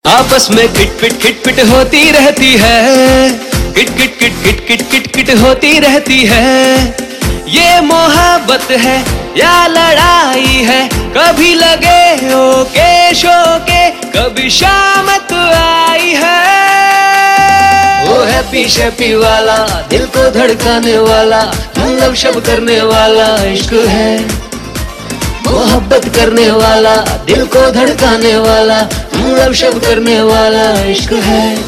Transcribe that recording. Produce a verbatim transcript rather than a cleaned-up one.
आपस में किटपिट किटपिट होती रहती है, किट किट किट किट किट किट किट होती रहती है। ये मोहब्बत है या लड़ाई है, कभी लगे ओके शोके, कभी शामत आई है। वो हैप्पी शैप्पी वाला, दिल को धड़काने वाला, लव शब करने वाला इश्क है। मोहब्बत करने वाला, दिल को धड़काने वाला, लव शब करने वाला इश्क है।